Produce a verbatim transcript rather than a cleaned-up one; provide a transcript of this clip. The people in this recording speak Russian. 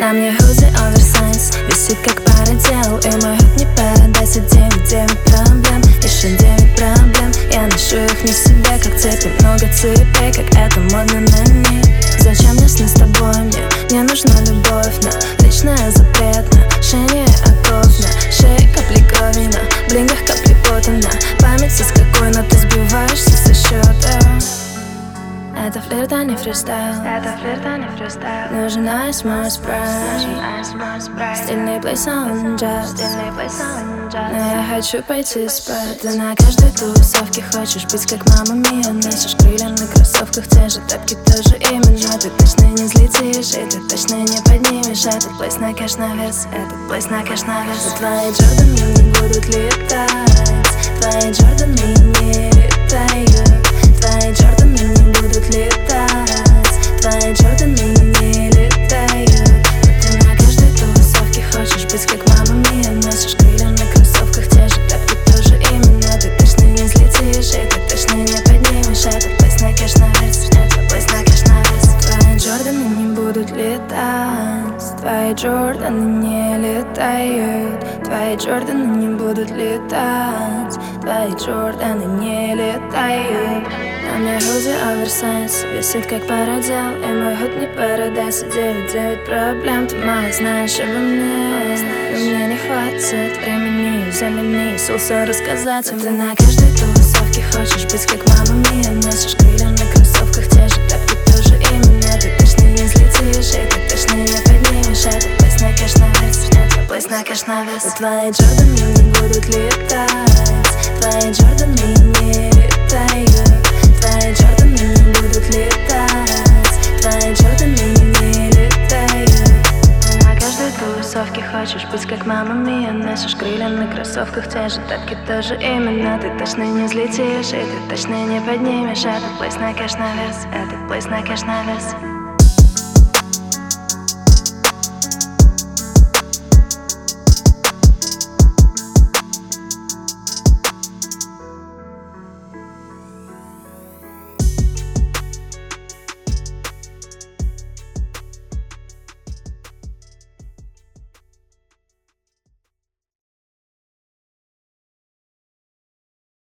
На мне худи оверсайз, висит как парадел, и мой худ не парадайз, и девять, девять проблем, еще девять проблем. Я ношу их не себе, как цепи, много цепей, как это модно на них. Зачем мне сны с тобой, мне, мне нужна любовь, на личная запретна, шее оков, на шее капли крови, на блингах капли пота, на памяти с какой, но ты сбиваешься со счета. Это флирт, а не фристайл. Это флирт, а не фристайл. Нужен айс, мой спрайт. Стильный плейсаун джаз. Но я хочу пойти спать. Ты на каждой тусовке хочешь быть как мама Мия. Носишь крылья на кроссовках, те же тапки тоже именно. Ты точно не взлетишь, и ты точно не поднимешь этот плейс на кэш на вес. Этот плейс на кэш на вес. Твои Джорданы не будут летать. Твои Джорданы не летают. Твои Джорданы не будут летать. Твои Джорданы не летают. Но ты на каждой тусовке хочешь быть как мама Мия. Носишь крылья на кроссовках, те же тапки тоже именно. Ты точно не взлетишь, и ты точно не поднимешь этот плейс на кэш на вес. Это плейс на кэш на вес. Твои Джорданы не будут летать. Твои Джорданы не летают. Твои Джорданы не будут летать. Твои Джорданы не летают. На мне худи оверсайз, висит как парадел, и мой худ не парадайз, и девять, девять проблем. Ты мало знаешь обо мне, но мне не хватит времени, взяли Иисуса рассказать. Ты на каждой тусовке хочешь быть как мама Мия. Носишь крылья на кроссовках, те же тапки тоже именно. Ты точно не взлетишь, и ты точно не поднимешь этот плейс на кэш на вес. Это плейс на кэш на вес. Твои Джорданы не будут летать. Твои Джорданы не летают. Твои Джорданы не будут летать. Твои Джорданы не летают. Ты на каждой тусовке хочешь быть как мама Мия. Носишь крылья на кроссовках, те же тапки тоже именно. Ты точно не взлетишь, и ты точно не поднимешь этот плейс на кэш на вес. Этот плейс на кэш на вес.